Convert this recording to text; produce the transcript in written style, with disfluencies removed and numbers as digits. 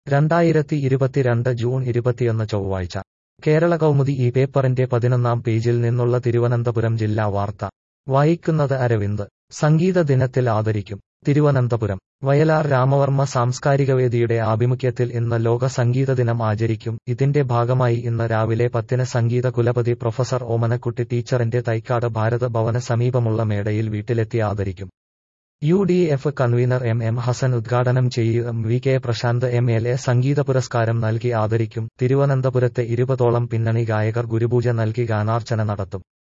2022 June 21 ചൊവ്വാഴ്ച കേരള കൗമുദി ഈ പേപ്പറിന്റെ 11-ാം പേജിൽ നിന്നുള്ള തിരുവനന്തപുരം ജില്ലാ വാർത്ത വായിക്കുന്നത് അരവിന്ദ്. സംഗീത ദിനത്തിൽ ആദരിക്കും. തിരുവനന്തപുരം വയലാർ രാമവർമ്മ സാംസ്കാരികവേദിയുടെ ആഭിമുഖ്യത്തിൽ ഇന്ന് ലോക സംഗീത ദിനം ആചരിക്കും. ഇതിന്റെ ഭാഗമായി ഇന്ന് രാവിലെ 10-ന് സംഗീത കുലപതി പ്രൊഫസർ ഓമനക്കുട്ടി ടീച്ചറിന്റെ തൈക്കാട് ഭാരത ഭവന സമീപമുള്ള മേടയിൽ വീട്ടിലെത്തി ആദരിക്കും. UDF കൺവീനർ M ഹസൻ ഉദ്ഘാടനം ചെയ്യും. VK പ്രശാന്ത് MLA സംഗീത പുരസ്കാരം നൽകി ആദരിക്കും. തിരുവനന്തപുരത്തെ 20ഓളം പിന്നണി ഗായകർ ഗുരുപൂജ നൽകി ഗാനാർച്ചന നടത്തും.